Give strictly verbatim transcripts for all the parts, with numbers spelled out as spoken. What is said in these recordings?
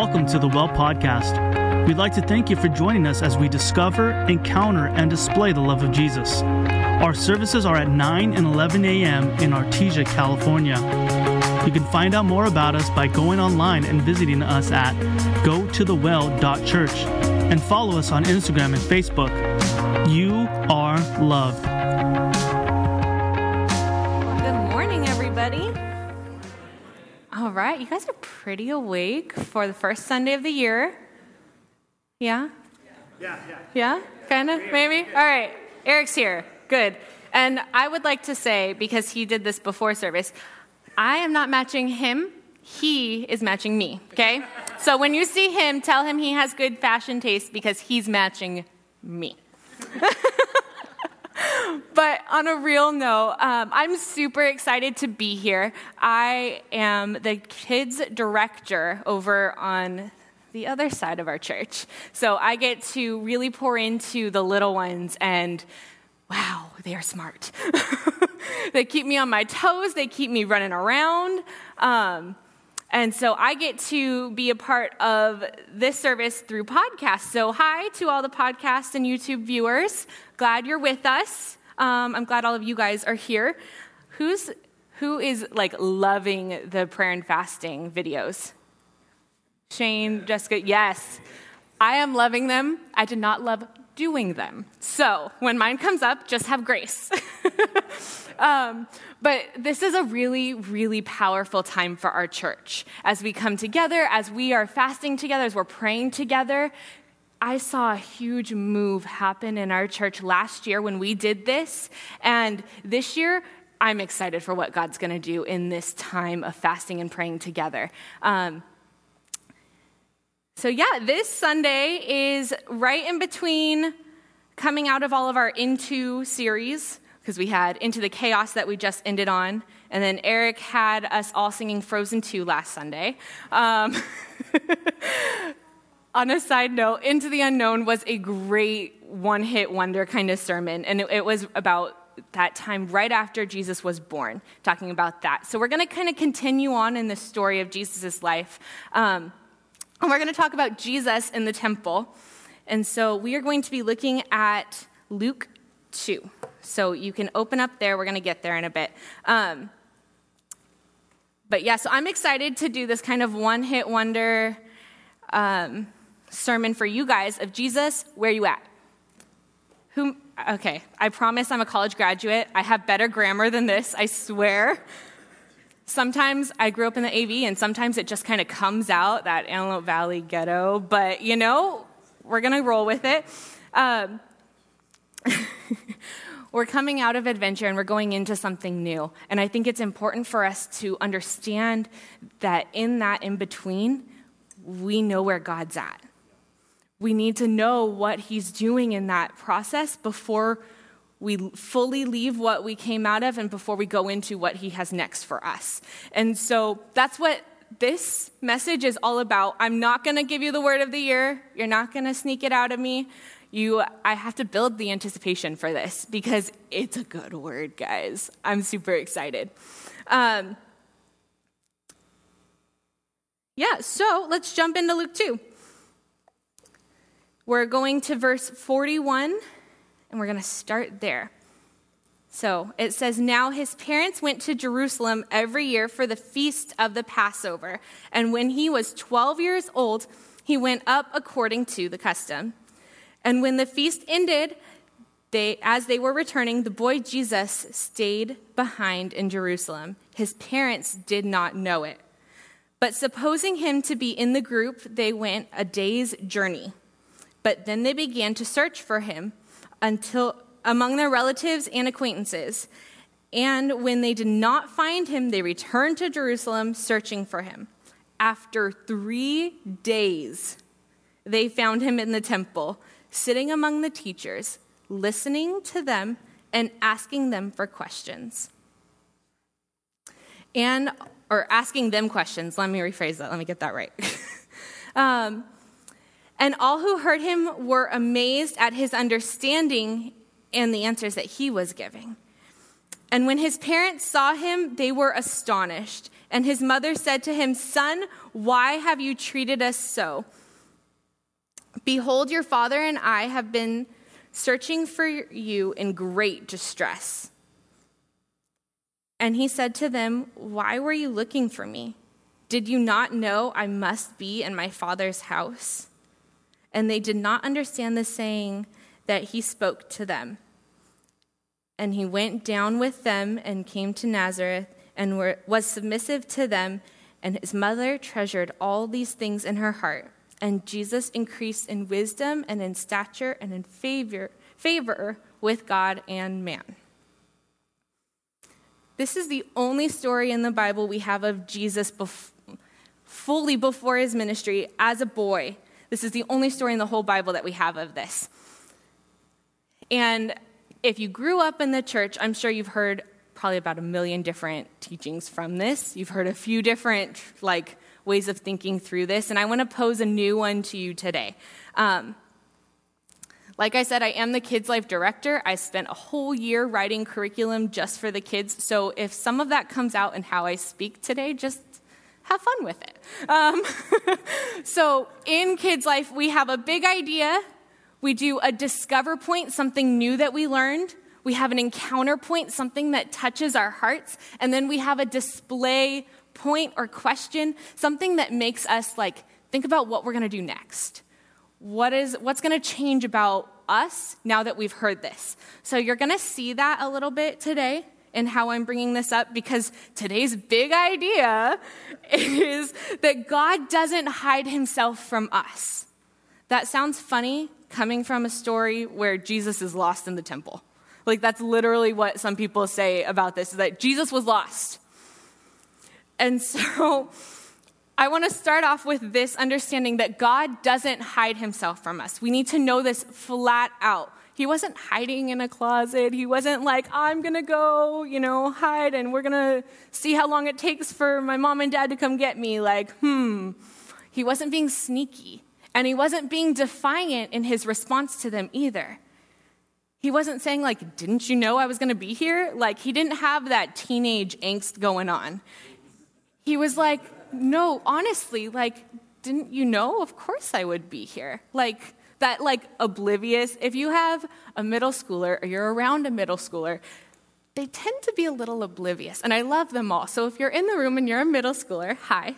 Welcome to the Well Podcast. We'd like to thank you for joining us as we discover, encounter, and display the love of Jesus. Our services are at nine and eleven a.m. in Artesia, California. You can find out more about us by going online and visiting us at go to the well dot church and follow us on Instagram and Facebook. You are loved. Well, good morning, everybody. All right, you guys are pretty awake for the first Sunday of the year. Yeah? Yeah, yeah. Yeah? Kind of? Maybe? All right, Eric's here. Good. And I would like to say, because he did this before service, I am not matching him. He is matching me, okay? So when you see him, tell him he has good fashion taste because he's matching me. But on a real note, um, I'm super excited to be here. I am the kids director over on the other side of our church. So I get to really pour into the little ones, and wow, they are smart. They keep me on my toes. They keep me running around. Um, and so I get to be a part of this service through podcasts. So hi to all the podcast and YouTube viewers. Glad you're with us. Um, I'm glad all of you guys are here. Who's who is like loving the prayer and fasting videos? Shane, Jessica, yes. I am loving them. I did not love doing them. So when mine comes up, just have grace. um, but this is a really, really powerful time for our church. As we come together, as we are fasting together, as we're praying together, I saw a huge move happen in our church last year when we did this. And this year, I'm excited for what God's going to do in this time of fasting and praying together. Um, so yeah, this Sunday is right in between coming out of all of our Into series, because we had Into the Chaos that we just ended on. And then Eric had us all singing Frozen two last Sunday. Um, On a side note, Into the Unknown was a great one-hit wonder kind of sermon, and it, it was about that time right after Jesus was born, talking about that. So we're going to kind of continue on in the story of Jesus' life, um, and we're going to talk about Jesus in the temple. And so we are going to be looking at Luke two. So you can open up there. We're going to get there in a bit. Um, but yeah, so I'm excited to do this kind of one-hit wonder um sermon for you guys of Jesus, where you at? Who? Okay, I promise I'm a college graduate. I have better grammar than this, I swear. Sometimes I grew up in the A V, and sometimes it just kind of comes out, that Antelope Valley ghetto, but you know, we're going to roll with it. Um, we're coming out of adventure, and we're going into something new, and I think it's important for us to understand that in that in-between, we know where God's at. We need to know what he's doing in that process before we fully leave what we came out of and before we go into what he has next for us. And so that's what this message is all about. I'm not going to give you the word of the year. You're not going to sneak it out of me. You, I have to build the anticipation for this because it's a good word, guys. I'm super excited. Um, yeah, so let's jump into Luke two. We're going to verse forty-one, and we're going to start there. So it says, "Now his parents went to Jerusalem every year for the feast of the Passover. And when he was twelve years old, he went up according to the custom. And when the feast ended, they, as they were returning, the boy Jesus stayed behind in Jerusalem. His parents did not know it. But supposing him to be in the group, they went a day's journey. But then they began to search for him until among their relatives and acquaintances. And when they did not find him, they returned to Jerusalem searching for him. After three days, they found him in the temple, sitting among the teachers, listening to them and asking them for questions. And, or asking them questions. Let me rephrase that. Let me get that right. um, And all who heard him were amazed at his understanding and the answers that he was giving. And when his parents saw him, they were astonished. And his mother said to him, "Son, why have you treated us so? Behold, your father and I have been searching for you in great distress." And he said to them, "Why were you looking for me? Did you not know I must be in my father's house?" And they did not understand the saying that he spoke to them. And he went down with them and came to Nazareth and were, was submissive to them. And his mother treasured all these things in her heart. And Jesus increased in wisdom and in stature and in favor, favor with God and man. This is the only story in the Bible we have of Jesus bef- fully before his ministry as a boy. This is the only story in the whole Bible that we have of this. And if you grew up in the church, I'm sure you've heard probably about a million different teachings from this. You've heard a few different like ways of thinking through this, and I want to pose a new one to you today. Um, like I said, I am the Kids Life Director. I spent a whole year writing curriculum just for the kids, so if some of that comes out in how I speak today, just have fun with it. Um, so in Kids Life, we have a big idea. We do a discover point, something new that we learned. We have an encounter point, something that touches our hearts. And then we have a display point or question, something that makes us like think about what we're going to do next. What is what's going to change about us now that we've heard this? So you're going to see that a little bit today in how I'm bringing this up, because today's big idea is that God doesn't hide himself from us. That sounds funny, coming from a story where Jesus is lost in the temple. Like, that's literally what some people say about this, is that Jesus was lost. And so I want to start off with this understanding that God doesn't hide himself from us. We need to know this flat out. He wasn't hiding in a closet. He wasn't like, I'm going to go, you know, hide, and we're going to see how long it takes for my mom and dad to come get me. Like, hmm. He wasn't being sneaky. And he wasn't being defiant in his response to them either. He wasn't saying, like, didn't you know I was going to be here? Like, he didn't have that teenage angst going on. He was like, no, honestly, like, didn't you know? Of course I would be here. Like, that, like, oblivious. If you have a middle schooler or you're around a middle schooler, they tend to be a little oblivious. And I love them all. So if you're in the room and you're a middle schooler, hi.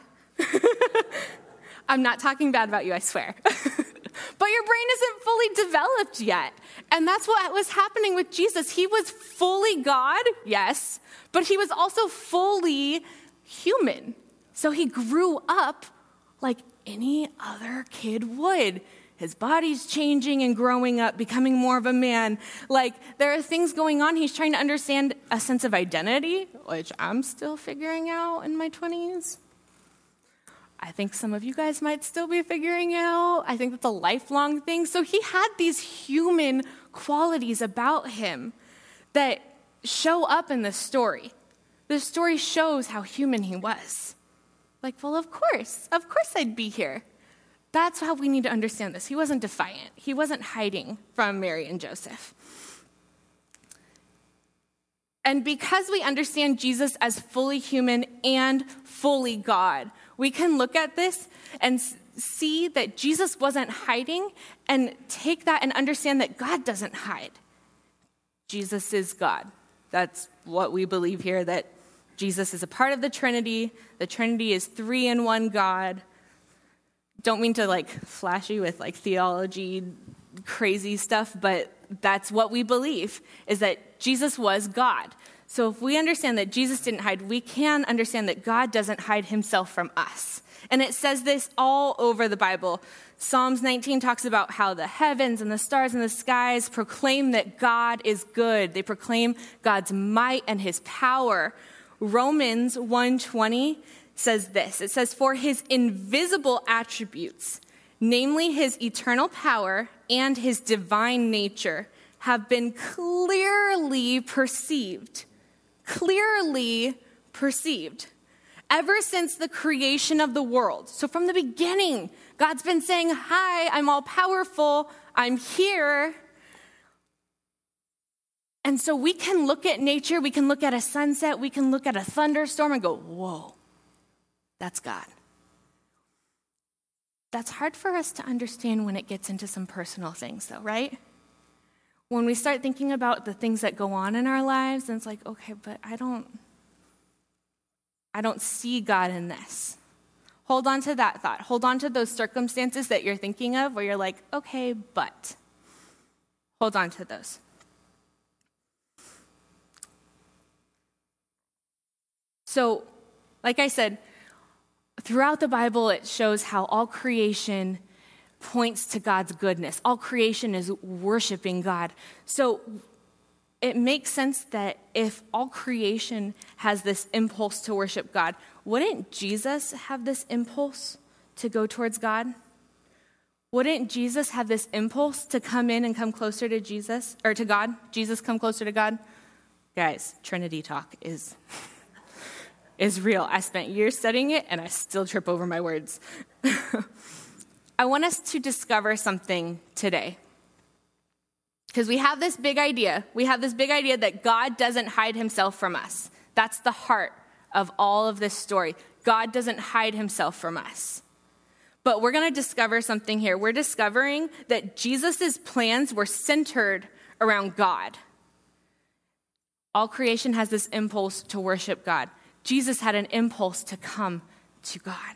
I'm not talking bad about you, I swear. But your brain isn't fully developed yet. And that's what was happening with Jesus. He was fully God, yes, but he was also fully human. So he grew up like any other kid would. His body's changing and growing up, becoming more of a man. Like, there are things going on. He's trying to understand a sense of identity, which I'm still figuring out in my twenties. I think some of you guys might still be figuring out. I think that's a lifelong thing. So he had these human qualities about him that show up in the story. The story shows how human he was. Like, well, of course, of course I'd be here. That's how we need to understand this. He wasn't defiant. He wasn't hiding from Mary and Joseph. And because we understand Jesus as fully human and fully God, we can look at this and see that Jesus wasn't hiding and take that and understand that God doesn't hide. Jesus is God. That's what we believe here, that Jesus is a part of the Trinity. The Trinity is three in one God. Don't mean to like flash you with like theology, crazy stuff, but that's what we believe, is that Jesus was God. So if we understand that Jesus didn't hide, we can understand that God doesn't hide himself from us. And it says this all over the Bible. Psalms nineteen talks about how the heavens and the stars and the skies proclaim that God is good. They proclaim God's might and his power. Romans one twenty says this. It says, for his invisible attributes, namely his eternal power and his divine nature, have been clearly perceived. Clearly perceived. Ever since the creation of the world. So from the beginning, God's been saying, hi, I'm all powerful, I'm here. And so we can look at nature, we can look at a sunset, we can look at a thunderstorm and go, whoa, that's God. That's hard for us to understand when it gets into some personal things, though, right? When we start thinking about the things that go on in our lives, and it's like, okay, but I don't, I don't see God in this. Hold on to that thought. Hold on to those circumstances that you're thinking of where you're like, okay, but. Hold on to those. So, like I said, throughout the Bible, it shows how all creation points to God's goodness. All creation is worshiping God. So it makes sense that if all creation has this impulse to worship God, wouldn't Jesus have this impulse to go towards God? Wouldn't Jesus have this impulse to come in and come closer to Jesus, or to God? Jesus come closer to God? Guys, Trinity talk is... is real. I spent years studying it, and I still trip over my words. I want us to discover something today. Because we have this big idea. We have this big idea that God doesn't hide himself from us. That's the heart of all of this story. God doesn't hide himself from us. But we're going to discover something here. We're discovering that Jesus' plans were centered around God. All creation has this impulse to worship God. Jesus had an impulse to come to God.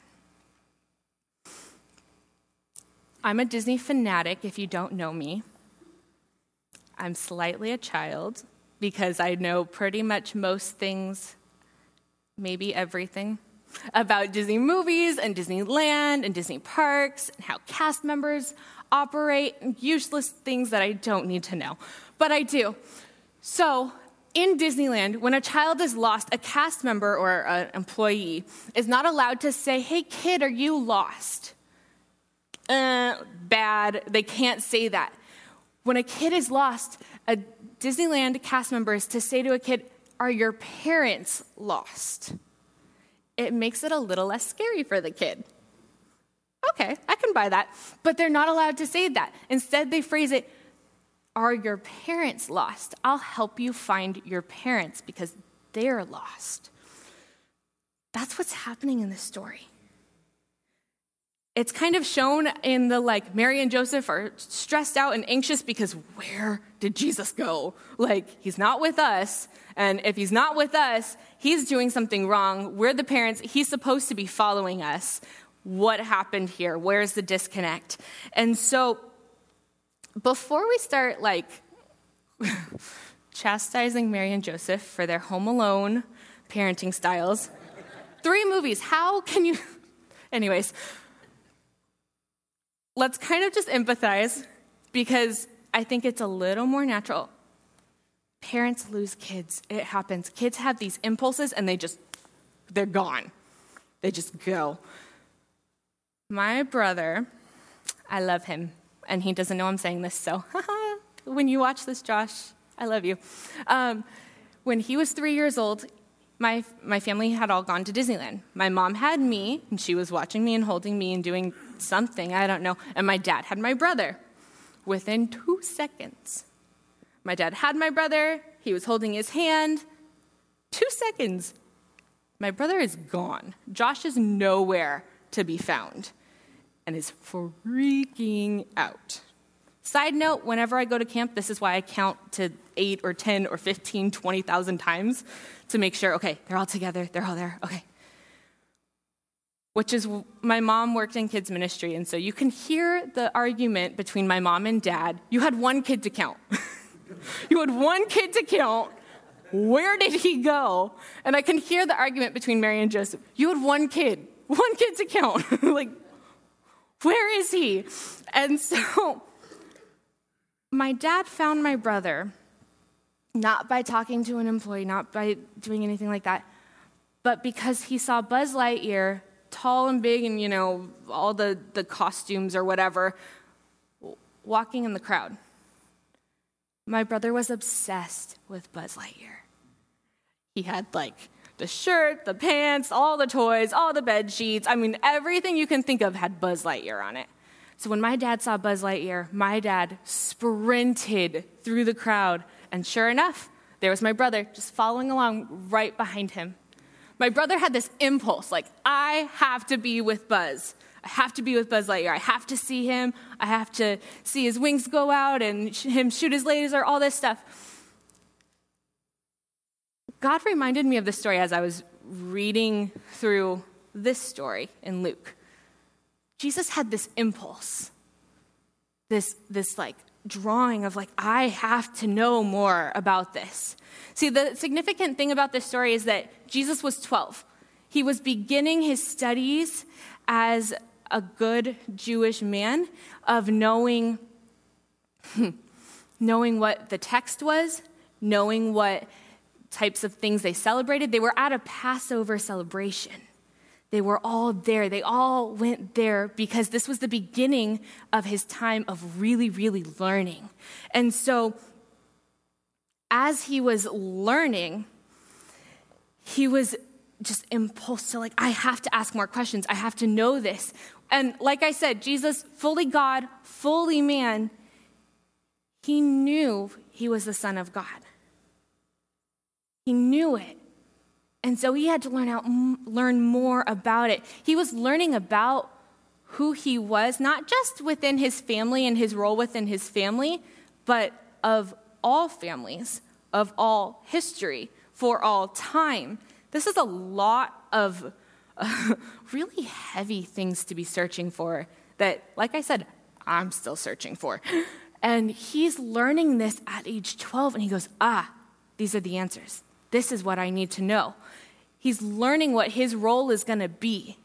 I'm a Disney fanatic, if you don't know me. I'm slightly a child because I know pretty much most things, maybe everything, about Disney movies and Disneyland and Disney parks and how cast members operate, and useless things that I don't need to know. But I do. So, in Disneyland, when a child is lost, a cast member or an employee is not allowed to say, hey, kid, are you lost? Uh, bad. They can't say that. When a kid is lost, a Disneyland cast member is to say to a kid, are your parents lost? It makes it a little less scary for the kid. Okay, I can buy that. But they're not allowed to say that. Instead, they phrase it, are your parents lost? I'll help you find your parents because they're lost. That's what's happening in this story. It's kind of shown in the, like, Mary and Joseph are stressed out and anxious because where did Jesus go? Like, he's not with us. And if he's not with us, he's doing something wrong. We're the parents. He's supposed to be following us. What happened here? Where's the disconnect? And so before we start, like, chastising Mary and Joseph for their Home Alone parenting styles, three movies, how can you... Anyways, let's kind of just empathize because I think it's a little more natural. Parents lose kids. It happens. Kids have these impulses and they just, they're gone. They just go. My brother, I love him. And he doesn't know I'm saying this, so when you watch this, Josh, I love you. Um, when he was three years old, my my family had all gone to Disneyland. My mom had me, and she was watching me and holding me and doing something, I don't know. And my dad had my brother. Within two seconds, my dad had my brother. He was holding his hand. Two seconds, my brother is gone. Josh is nowhere to be found and is freaking out. Side note, whenever I go to camp, this is why I count to eight or ten or fifteen, twenty thousand times to make sure, okay, they're all together, they're all there, okay. Which is, my mom worked in kids ministry, and so you can hear the argument between my mom and dad. You had one kid to count. You had one kid to count. Where did he go? And I can hear the argument between Mary and Joseph. You had one kid, one kid to count. Like, where is he? And so my dad found my brother, not by talking to an employee, not by doing anything like that, but because he saw Buzz Lightyear, tall and big and, you know, all the, the costumes or whatever, walking in the crowd. My brother was obsessed with Buzz Lightyear. He had, like, the shirt, the pants, all the toys, all the bed sheets. I mean, everything you can think of had Buzz Lightyear on it. So when my dad saw Buzz Lightyear, my dad sprinted through the crowd And sure enough, there was my brother just following along right behind him. My brother had this impulse, like, I have to be with Buzz. I have to be with Buzz Lightyear. I have to see him. I have to see his wings go out and sh- him shoot his laser, all this stuff. God reminded me of this story as I was reading through this story in Luke. Jesus had this impulse, this, this like drawing of like, I have to know more about this. See, the significant thing about this story is that Jesus was twelve. He was beginning his studies as a good Jewish man of knowing, knowing what the text was, knowing what types of things they celebrated. They were at a Passover celebration. They were all there. They all went there because this was the beginning of his time of really, really learning. And so as he was learning, he was just impulsed to like, I have to ask more questions. I have to know this. And like I said, Jesus, fully God, fully man, he knew he was the Son of God. He knew it. And so he had to learn out, learn more about it. He was learning about who he was, not just within his family and his role within his family, but of all families, of all history, for all time. This is a lot of uh, really heavy things to be searching for that, like I said, I'm still searching for. And he's learning this at age twelve, and he goes, ah, these are the answers. This is what I need to know. He's learning what his role is going to be.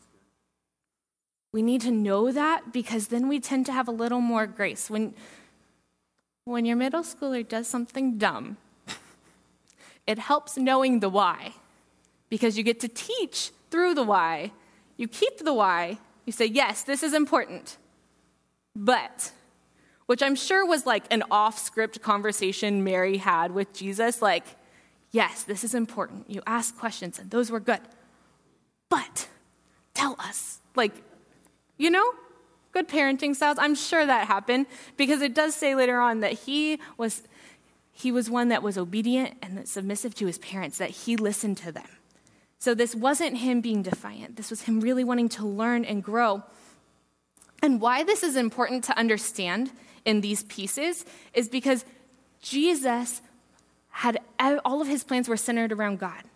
We need to know that because then we tend to have a little more grace. When, when your middle schooler does something dumb, it helps knowing the why because you get to teach through the why. You keep the why. You say, yes, this is important, but, which I'm sure was like an off-script conversation Mary had with Jesus, like, yes, this is important. You ask questions, and those were good. But tell us, like, you know, good parenting styles. I'm sure that happened because it does say later on that he was he was one that was obedient and submissive to his parents, that he listened to them. So this wasn't him being defiant. This was him really wanting to learn and grow. And why this is important to understand in these pieces is because Jesus had all of his plans were centered around God.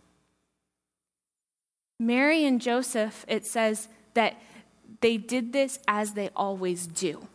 Mary and Joseph, it says that they did this as they always do.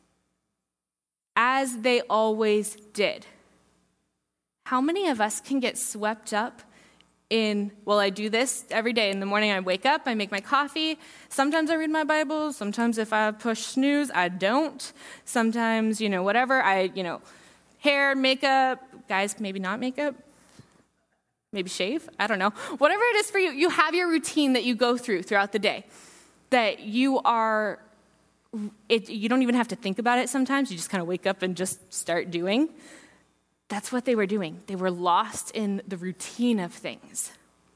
As they always did. How many of us can get swept up in, well, I do this every day. In the morning I wake up, I make my coffee. Sometimes I read my Bible. Sometimes if I push snooze, I don't. Sometimes, you know, whatever, I, you know, hair, makeup, guys, maybe not makeup, maybe shave, I don't know. Whatever it is for you, you have your routine that you go through throughout the day, that you are, it, you don't even have to think about it sometimes. You just kind of wake up and just start doing. That's what they were doing. They were lost in the routine of things.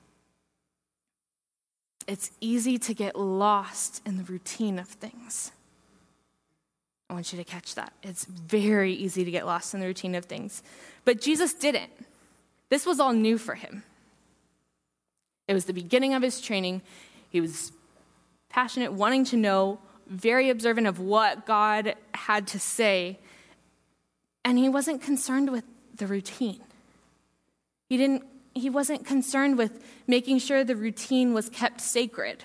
It's easy to get lost in the routine of things. I want you to catch that. It's very easy to get lost in the routine of things. But Jesus didn't. This was all new for him. It was the beginning of his training. He was passionate, wanting to know, very observant of what God had to say. And he wasn't concerned with the routine. He didn't, he wasn't concerned with making sure the routine was kept sacred.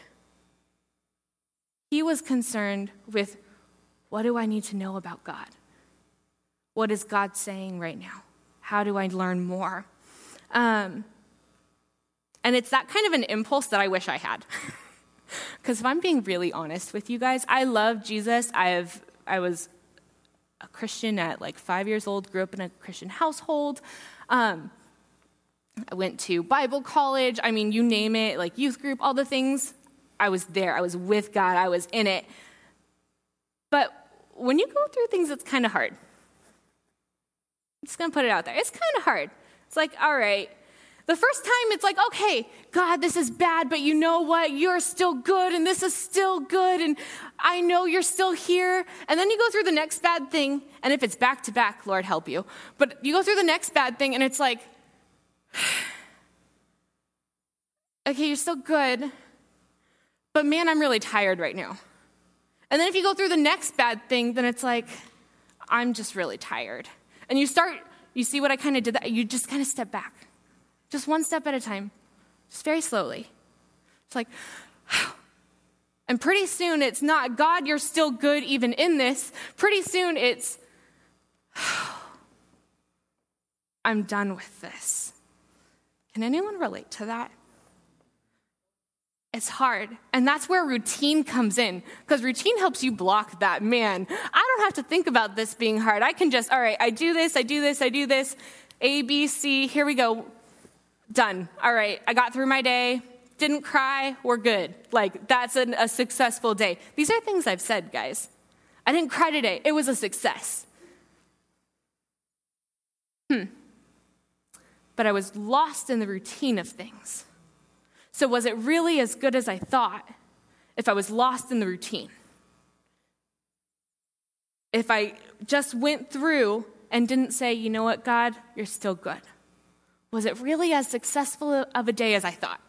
He was concerned with, what do I need to know about God? What is God saying right now? How do I learn more? Um, and it's that kind of an impulse that I wish I had. Because if I'm being really honest with you guys, I love Jesus. I have, I was a Christian at like five years old, grew up in a Christian household. Um, I went to Bible college. I mean, you name it, like youth group, all the things. I was there. I was with God. I was in it. But when you go through things, it's kind of hard. I'm just going to put it out there. It's kind of hard. It's like, all right, The first time it's like, okay, God, this is bad, but you know what? You're still good, and this is still good, and I know you're still here. And then you go through the next bad thing, and if it's back to back, Lord help you. But you go through the next bad thing, and it's like, okay, you're still good, but man, I'm really tired right now. And then if you go through the next bad thing, then it's like, I'm just really tired. And you start, you see what I kind of did? That you just kind of step back. Just one step at a time, just very slowly. It's like, and pretty soon it's not, God, you're still good even in this. Pretty soon it's, I'm done with this. Can anyone relate to that? It's hard. And that's where routine comes in, because routine helps you block that. Man, I don't have to think about this being hard. I can just, all right, I do this, I do this, I do this, A, B, C, here we go. Done. All right, I got through my day, didn't cry, we're good. Like, that's an, a successful day. These are things I've said, guys. I didn't cry today. It was a success. Hmm. But I was lost in the routine of things. So was it really as good as I thought if I was lost in the routine? If I just went through and didn't say, you know what, God, you're still good. Was it really as successful of a day as I thought?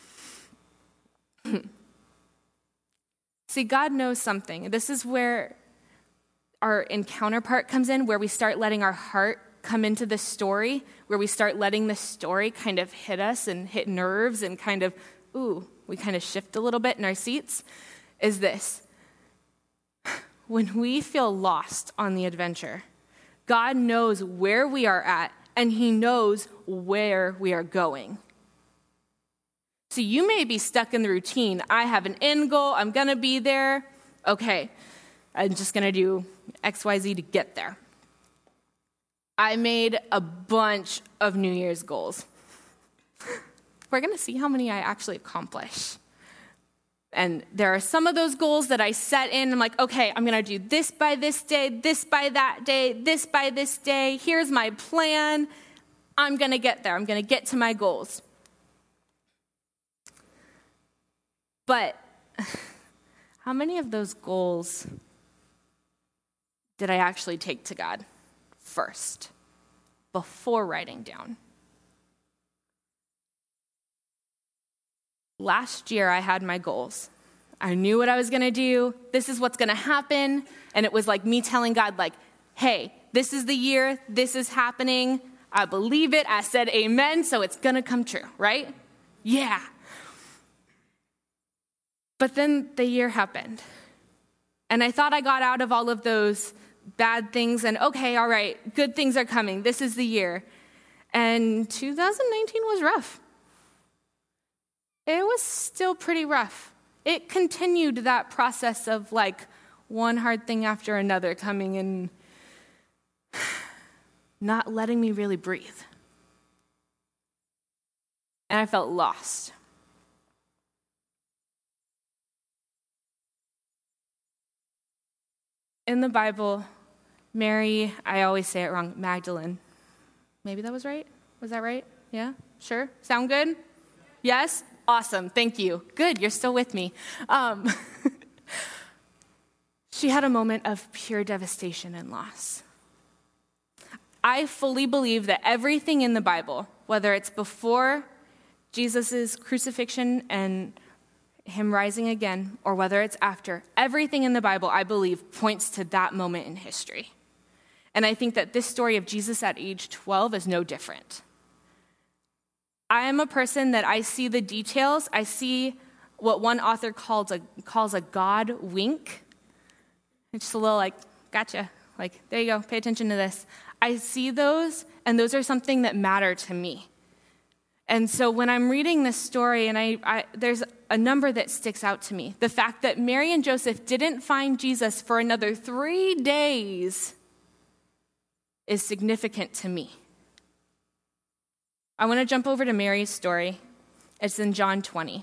See, God knows something. This is where our encounter part comes in, where we start letting our heart come into the story, where we start letting the story kind of hit us and hit nerves and kind of, ooh, we kind of shift a little bit in our seats, is this. When we feel lost on the adventure, God knows where we are at, and he knows where we are going. So you may be stuck in the routine. I have an end goal. I'm going to be there. Okay, I'm just going to do X, Y, Z to get there. I made a bunch of New Year's goals. We're going to see how many I actually accomplish. And there are some of those goals that I set in. I'm like, okay, I'm going to do this by this day, this by that day, this by this day. Here's my plan. I'm going to get there. I'm going to get to my goals. But how many of those goals did I actually take to God first, before writing down? Last year, I had my goals. I knew what I was going to do. This is what's going to happen. And it was like me telling God, like, hey, this is the year. This is happening. I believe it. I said amen, so it's going to come true, right? Yeah. But then the year happened. And I thought I got out of all of those bad things. And okay, all right, good things are coming. This is the year. And two thousand nineteen was rough. It was still pretty rough. It continued that process of like one hard thing after another coming and not letting me really breathe. And I felt lost. In the Bible, Mary, I always say it wrong, Magdalene. Maybe that was right? Was that right? Yeah? Sure? Sound good? Yes? Awesome. Thank you. Good. You're still with me. Um, she had a moment of pure devastation and loss. I fully believe that everything in the Bible, whether it's before Jesus' crucifixion and him rising again, or whether it's after, everything in the Bible, I believe, points to that moment in history. And I think that this story of Jesus at age twelve is no different. I am a person that I see the details. I see what one author calls a, calls a God wink. It's just a little like, gotcha. Like, there you go. Pay attention to this. I see those, and those are something that matter to me. And so when I'm reading this story, and I, I there's a number that sticks out to me. The fact that Mary and Joseph didn't find Jesus for another three days is significant to me. I want to jump over to Mary's story. It's in John twenty.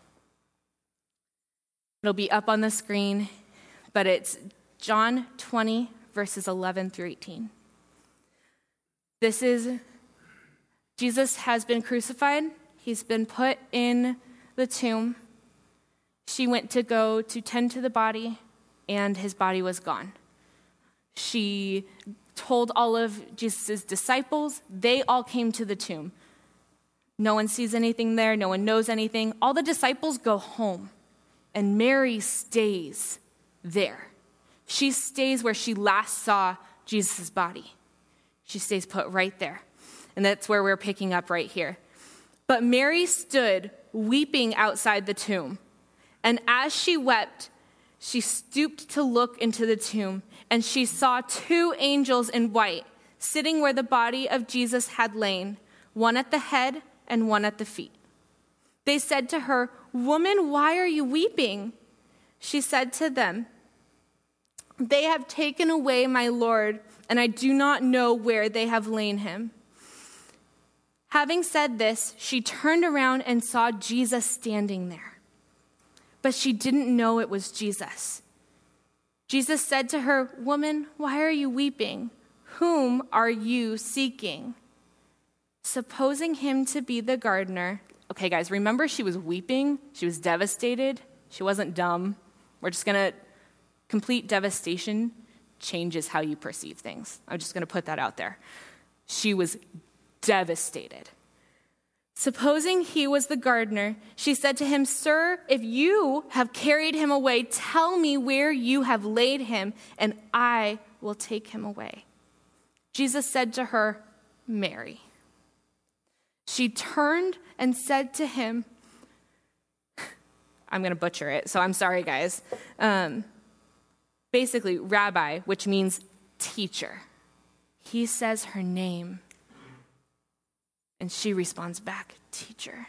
It'll be up on the screen, but it's John twenty, verses eleven through eighteen. This is Jesus has been crucified. He's been put in the tomb. She went to go to tend to the body, and his body was gone. She told all of Jesus' disciples. They all came to the tomb. No one sees anything there. No one knows anything. All the disciples go home, and Mary stays there. She stays where she last saw Jesus' body. She stays put right there. And that's where we're picking up right here. But Mary stood weeping outside the tomb. And as she wept, she stooped to look into the tomb, and she saw two angels in white sitting where the body of Jesus had lain, one at the head and one at the feet. They said to her, "Woman, why are you weeping?" She said to them, "They have taken away my Lord, and I do not know where they have lain him." Having said this, she turned around and saw Jesus standing there. But she didn't know it was Jesus. Jesus said to her, "Woman, why are you weeping? Whom are you seeking?" Supposing him to be the gardener. Okay, guys, remember she was weeping. She was devastated. She wasn't dumb. We're just going to, complete devastation changes how you perceive things. I'm just going to put that out there. She was devastated. Supposing he was the gardener, she said to him, "Sir, if you have carried him away, tell me where you have laid him, and I will take him away." Jesus said to her, "Mary." She turned and said to him, I'm going to butcher it, so I'm sorry, guys. Um, basically, Rabbi, which means teacher. He says her name. And she responds back, "Teacher."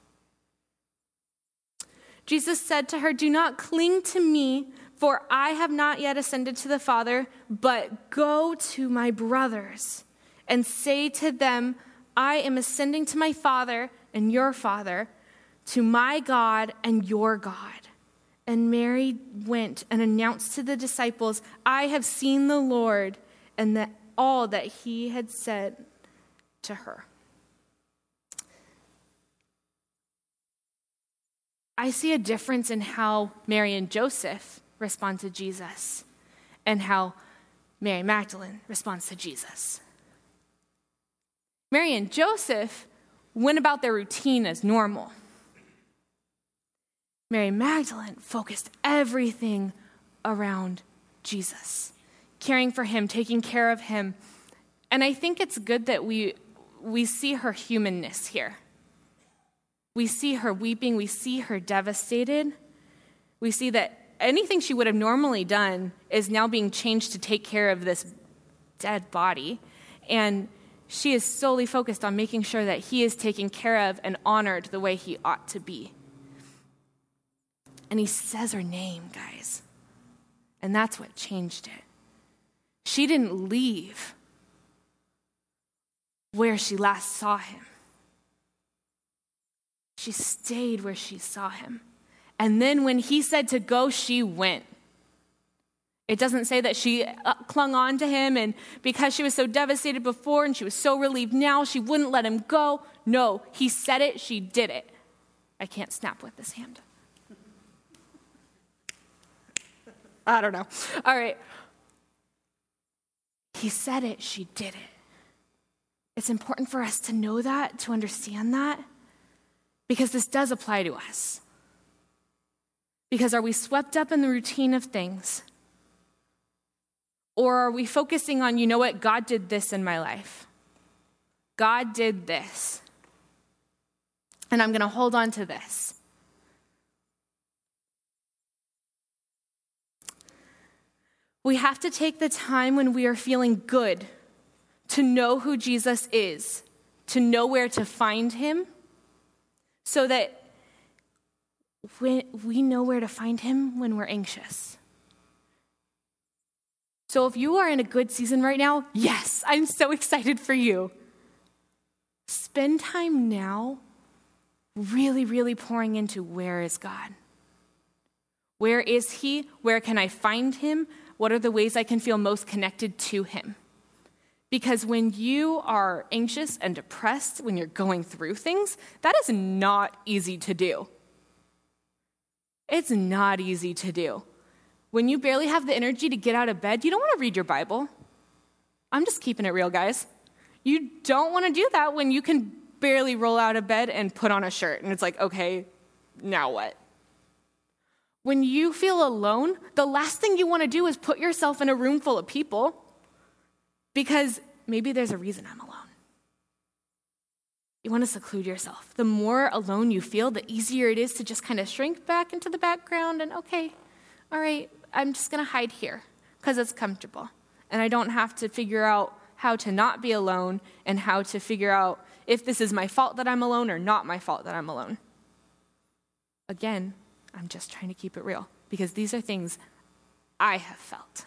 Jesus said to her, "Do not cling to me, for I have not yet ascended to the Father, but go to my brothers and say to them, I am ascending to my Father and your Father, to my God and your God." And Mary went and announced to the disciples, "I have seen the Lord," and that all that he had said to her. I see a difference in how Mary and Joseph respond to Jesus and how Mary Magdalene responds to Jesus. Mary and Joseph went about their routine as normal. Mary Magdalene focused everything around Jesus, caring for him, taking care of him. And I think it's good that we we see her humanness here. We see her weeping. We see her devastated. We see that anything she would have normally done is now being changed to take care of this dead body. And she is solely focused on making sure that he is taken care of and honored the way he ought to be. And he says her name, guys. And that's what changed it. She didn't leave where she last saw him. She stayed where she saw him. And then when he said to go, she went. It doesn't say that she clung on to him, and because she was so devastated before and she was so relieved now, she wouldn't let him go. No, he said it, she did it. I can't snap with this hand. I don't know. All right. He said it, she did it. It's important for us to know that, to understand that, because this does apply to us. Because are we swept up in the routine of things? Or are we focusing on, you know what, God did this in my life. God did this. And I'm going to hold on to this. We have to take the time when we are feeling good to know who Jesus is, to know where to find him, so that when we know where to find him when we're anxious. So if you are in a good season right now, yes, I'm so excited for you. Spend time now really, really pouring into where is God? Where is he? Where can I find him? What are the ways I can feel most connected to him? Because when you are anxious and depressed, when you're going through things, that is not easy to do. It's not easy to do. When you barely have the energy to get out of bed, you don't want to read your Bible. I'm just keeping it real, guys. You don't want to do that when you can barely roll out of bed and put on a shirt. And it's like, okay, now what? When you feel alone, the last thing you want to do is put yourself in a room full of people, because maybe there's a reason I'm alone. You want to seclude yourself. The more alone you feel, the easier it is to just kind of shrink back into the background and, okay, all right, I'm just going to hide here because it's comfortable. And I don't have to figure out how to not be alone and how to figure out if this is my fault that I'm alone or not my fault that I'm alone. Again, I'm just trying to keep it real because these are things I have felt.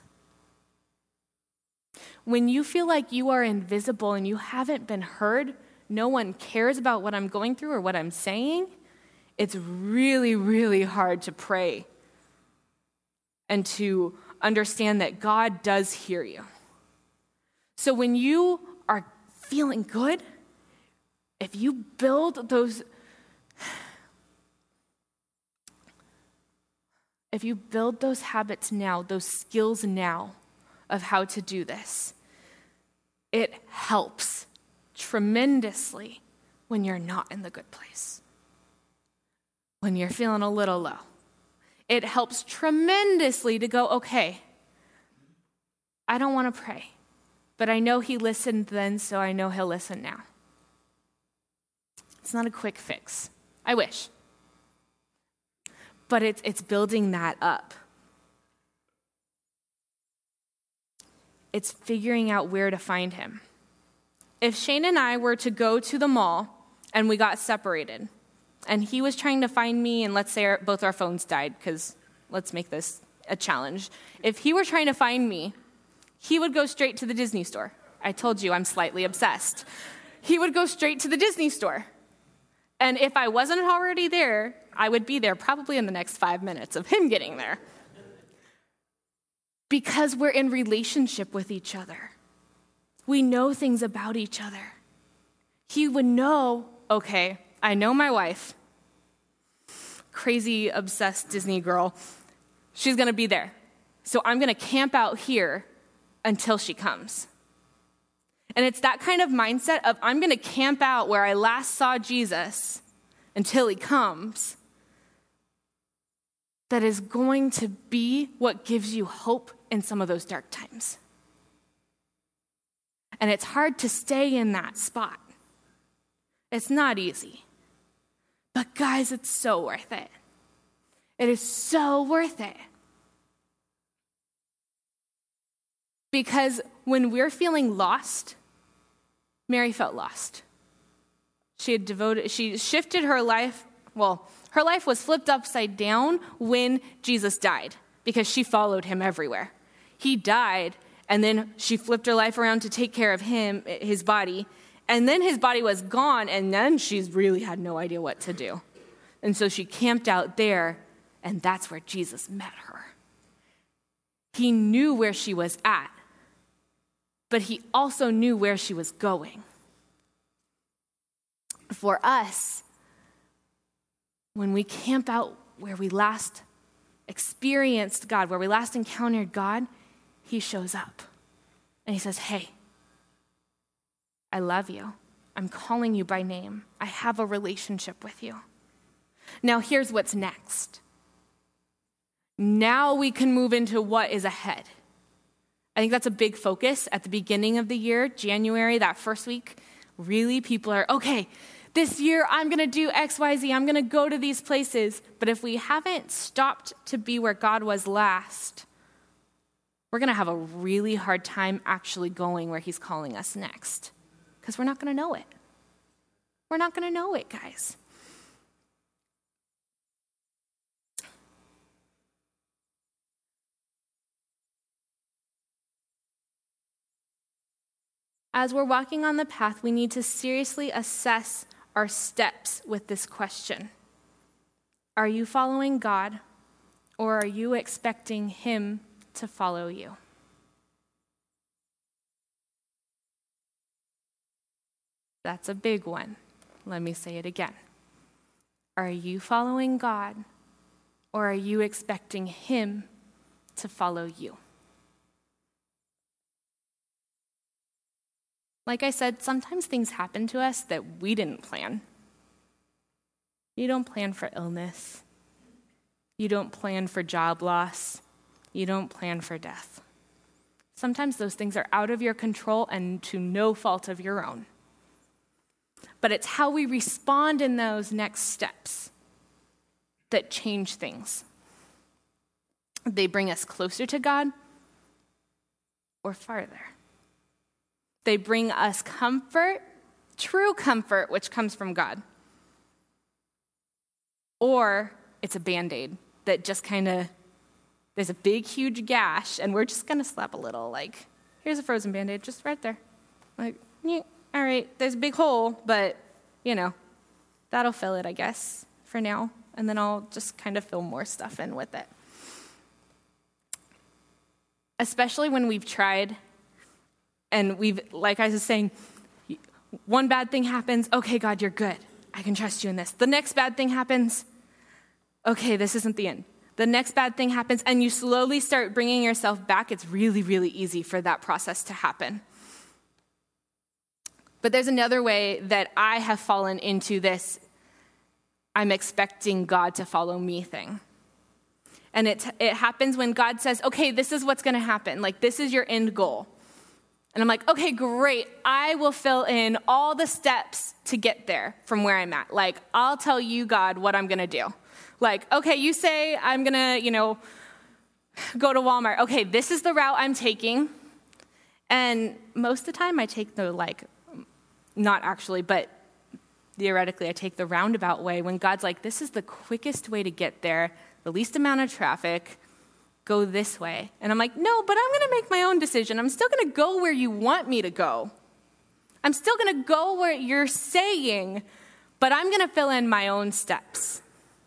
When you feel like you are invisible and you haven't been heard, no one cares about what I'm going through or what I'm saying, it's really, really hard to pray and to understand that God does hear you. So when you are feeling good, if you build those, if you build those habits now, those skills now of how to do this, it helps tremendously when you're not in the good place, when you're feeling a little low. It helps tremendously to go, okay, I don't want to pray, but I know he listened then, so I know he'll listen now. It's not a quick fix. I wish. But it's, it's building that up. It's figuring out where to find him. If Shane and I were to go to the mall and we got separated, and he was trying to find me, and let's say our, both our phones died, because let's make this a challenge. If he were trying to find me, he would go straight to the Disney store. I told you I'm slightly obsessed. He would go straight to the Disney store. And if I wasn't already there, I would be there probably in the next five minutes of him getting there. Because we're in relationship with each other. We know things about each other. He would know, okay, I know my wife, crazy, obsessed Disney girl, she's going to be there. So I'm going to camp out here until she comes. And it's that kind of mindset of I'm going to camp out where I last saw Jesus until he comes that is going to be what gives you hope in some of those dark times. And it's hard to stay in that spot. It's not easy. But guys, it's so worth it. It is so worth it. Because when we're feeling lost, Mary felt lost. She had devoted, she shifted her life, well, her life was flipped upside down when Jesus died because she followed him everywhere. He died, and then she flipped her life around to take care of him, his body, and then his body was gone, and then she's really had no idea what to do. And so she camped out there, and that's where Jesus met her. He knew where she was at, but he also knew where she was going. For us, when we camp out where we last experienced God, where we last encountered God, he shows up and he says, hey, I love you. I'm calling you by name. I have a relationship with you. Now here's what's next. Now we can move into what is ahead. I think that's a big focus at the beginning of the year, January, that first week. Really, people are, okay, this year I'm going to do X, Y, Z. I'm going to go to these places. But if we haven't stopped to be where God was last, we're going to have a really hard time actually going where he's calling us next. Because we're not going to know it. We're not going to know it, guys. As we're walking on the path, we need to seriously assess our steps with this question. Are you following God, or are you expecting him to follow you? That's a big one. Let me say it again. Are you following God, or are you expecting him to follow you? Like I said, sometimes things happen to us that we didn't plan. You don't plan for illness. You don't plan for job loss. You don't plan for death. Sometimes those things are out of your control and to no fault of your own. But it's how we respond in those next steps that change things. They bring us closer to God or farther. They bring us comfort, true comfort, which comes from God. Or it's a Band-Aid that just kind of, there's a big, huge gash, and we're just going to slap a little, like, here's a frozen Band-Aid, just right there. Like, yeah, all right, there's a big hole, but, you know, that'll fill it, I guess, for now. And then I'll just kind of fill more stuff in with it. Especially when we've tried, and we've, like I was saying, one bad thing happens, okay, God, you're good. I can trust you in this. The next bad thing happens, okay, this isn't the end. The next bad thing happens, and you slowly start bringing yourself back. It's really, really easy for that process to happen. But there's another way that I have fallen into this I'm expecting God to follow me thing. And it, it happens when God says, okay, this is what's going to happen. Like, this is your end goal. And I'm like, okay, great. I will fill in all the steps to get there from where I'm at. Like, I'll tell you, God, what I'm going to do. Like, okay, you say I'm going to, you know, go to Walmart. Okay, this is the route I'm taking. And most of the time I take the, like, not actually, but theoretically I take the roundabout way when God's like, this is the quickest way to get there, the least amount of traffic, go this way. And I'm like, no, but I'm going to make my own decision. I'm still going to go where you want me to go. I'm still going to go where you're saying, but I'm going to fill in my own steps.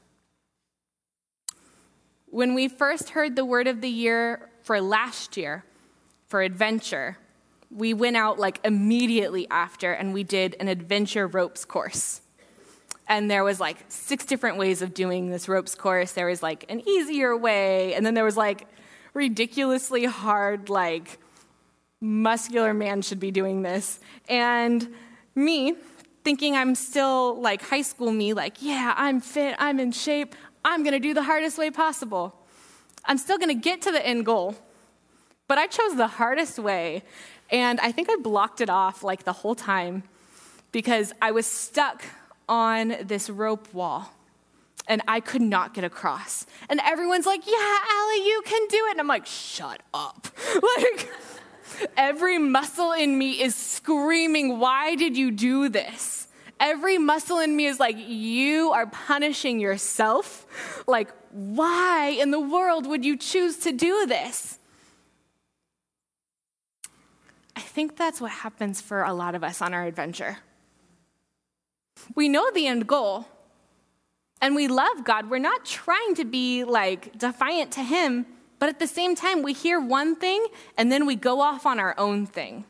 When we first heard the word of the year for last year, for adventure, we went out like immediately after and we did an adventure ropes course. And there was like six different ways of doing this ropes course. There was like an easier way, and then there was like ridiculously hard, like muscular man should be doing this. And me, thinking I'm still like high school me, like, yeah, I'm fit, I'm in shape, I'm gonna do the hardest way possible. I'm still gonna get to the end goal. But I chose the hardest way, and I think I blocked it off like the whole time because I was stuck on this rope wall, and I could not get across. And everyone's like, yeah, Allie, you can do it. And I'm like, shut up. Like, every muscle in me is screaming, why did you do this? Every muscle in me is like, you are punishing yourself. Like, why in the world would you choose to do this? I think that's what happens for a lot of us on our adventure. We know the end goal, and we love God. We're not trying to be like defiant to him, but at the same time, we hear one thing, and then we go off on our own thing.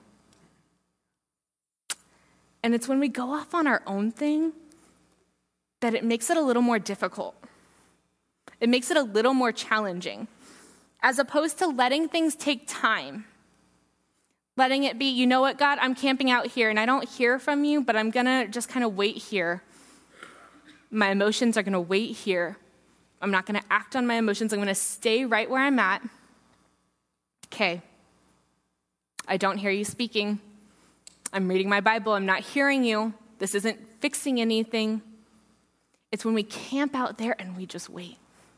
And it's when we go off on our own thing that it makes it a little more difficult. It makes it a little more challenging, as opposed to letting things take time. Letting it be, you know what, God, I'm camping out here, and I don't hear from you, but I'm going to just kind of wait here. My emotions are going to wait here. I'm not going to act on my emotions. I'm going to stay right where I'm at. Okay. I don't hear you speaking. I'm reading my Bible. I'm not hearing you. This isn't fixing anything. It's when we camp out there and we just wait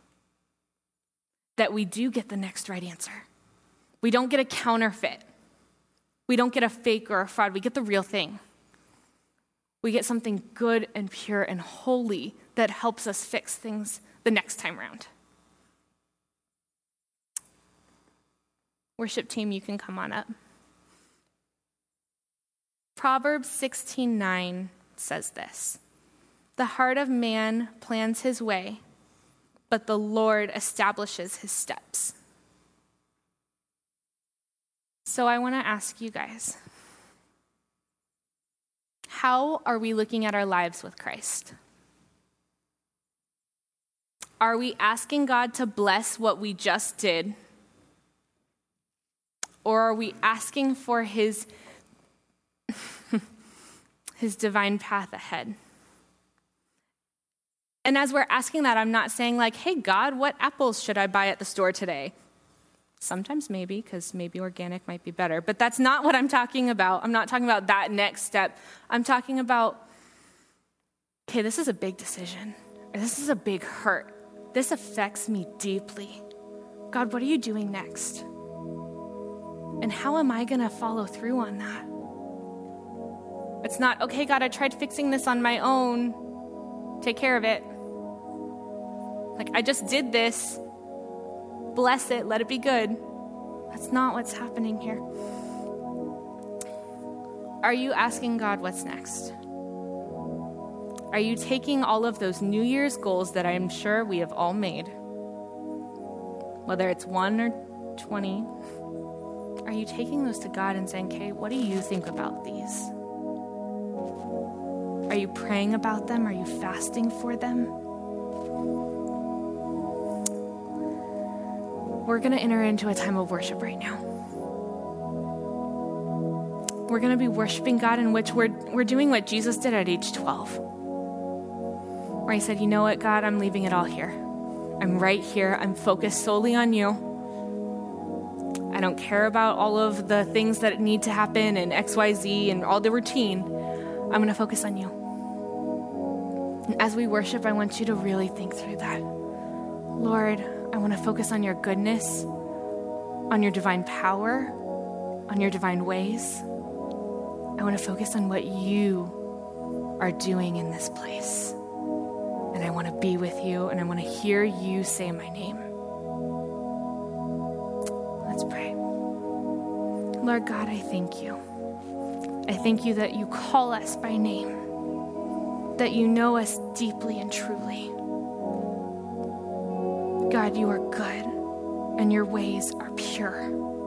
that we do get the next right answer. We don't get a counterfeit. We don't get a fake or a fraud. We get the real thing. We get something good and pure and holy that helps us fix things the next time around. Worship team, you can come on up. Proverbs sixteen nine says this: the heart of man plans his way, but the Lord establishes his steps. So I want to ask you guys, how are we looking at our lives with Christ? Are we asking God to bless what we just did? Or are we asking for his, his divine path ahead? And as we're asking that, I'm not saying like, hey, God, what apples should I buy at the store today? Sometimes maybe, because maybe organic might be better. But that's not what I'm talking about. I'm not talking about that next step. I'm talking about, okay, this is a big decision. Or this is a big hurt. This affects me deeply. God, what are you doing next? And how am I going to follow through on that? It's not, okay, God, I tried fixing this on my own. Take care of it. Like, I just did this. Bless it. Let it be good. That's not what's happening here. Are you asking God what's next? Are you taking all of those New Year's goals that I'm sure we have all made, whether it's one or twenty, are you taking those to God and saying, okay, what do you think about these? Are you praying about them? Are you fasting for them? We're going to enter into a time of worship right now. We're going to be worshiping God, in which we're, we're doing what Jesus did at age twelve. Where he said, you know what, God, I'm leaving it all here. I'm right here. I'm focused solely on you. I don't care about all of the things that need to happen and X Y Z and all the routine. I'm going to focus on you. And as we worship, I want you to really think through that. Lord, I want to focus on your goodness, on your divine power, on your divine ways. I want to focus on what you are doing in this place. And I want to be with you, and I want to hear you say my name. Let's pray. Lord God, I thank you. I thank you that you call us by name, that you know us deeply and truly. God, you are good, and your ways are pure.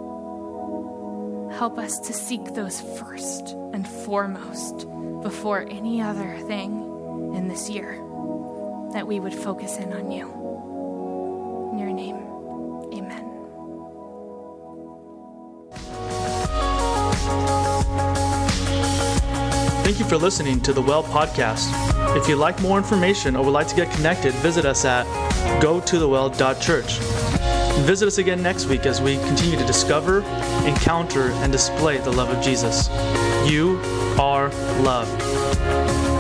Help us to seek those first and foremost before any other thing in this year, that we would focus in on you. In your name, amen. Thank you for listening to the Well Podcast. If you'd like more information or would like to get connected, visit us at go to the well dot church. Visit us again next week as we continue to discover, encounter, and display the love of Jesus. You are loved.